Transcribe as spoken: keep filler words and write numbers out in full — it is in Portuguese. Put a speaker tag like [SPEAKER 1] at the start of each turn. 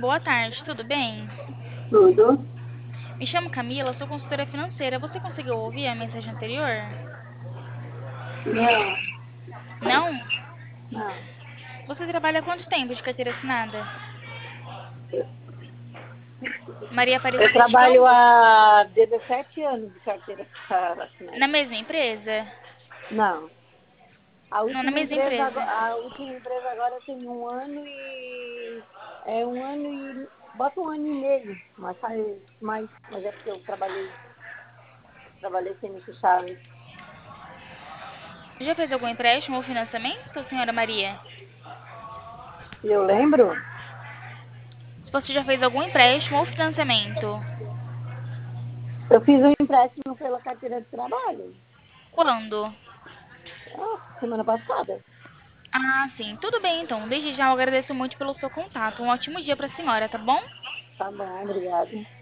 [SPEAKER 1] Boa tarde, tudo bem?
[SPEAKER 2] Tudo?
[SPEAKER 1] Me chamo Camila, sou consultora financeira. Você conseguiu ouvir a mensagem anterior?
[SPEAKER 2] Não,
[SPEAKER 1] Não?
[SPEAKER 2] não.
[SPEAKER 1] Você trabalha há quanto tempo de carteira assinada? Maria
[SPEAKER 2] Eu
[SPEAKER 1] Aparecida de
[SPEAKER 2] trabalho
[SPEAKER 1] Campos?
[SPEAKER 2] há dezessete anos de carteira assinada.
[SPEAKER 1] Na mesma empresa?
[SPEAKER 2] Não. A
[SPEAKER 1] Não, na
[SPEAKER 2] última
[SPEAKER 1] mesma
[SPEAKER 2] empresa,
[SPEAKER 1] empresa.
[SPEAKER 2] ago- a última empresa agora tem um ano e é um ano e bota um ano e meio, mas faz mais, mas é porque eu trabalhei, trabalhei sem me fechar antes.
[SPEAKER 1] Já fez algum empréstimo ou financiamento, senhora Maria?
[SPEAKER 2] Eu lembro,
[SPEAKER 1] Se você já fez algum empréstimo ou financiamento?
[SPEAKER 2] eu fiz um empréstimo pela carteira de trabalho.
[SPEAKER 1] Quando?
[SPEAKER 2] Ah, semana passada.
[SPEAKER 1] Ah, sim. Tudo bem, então. Desde já eu agradeço muito pelo seu contato. Um ótimo dia para a senhora, tá bom?
[SPEAKER 2] Tá bom, obrigada.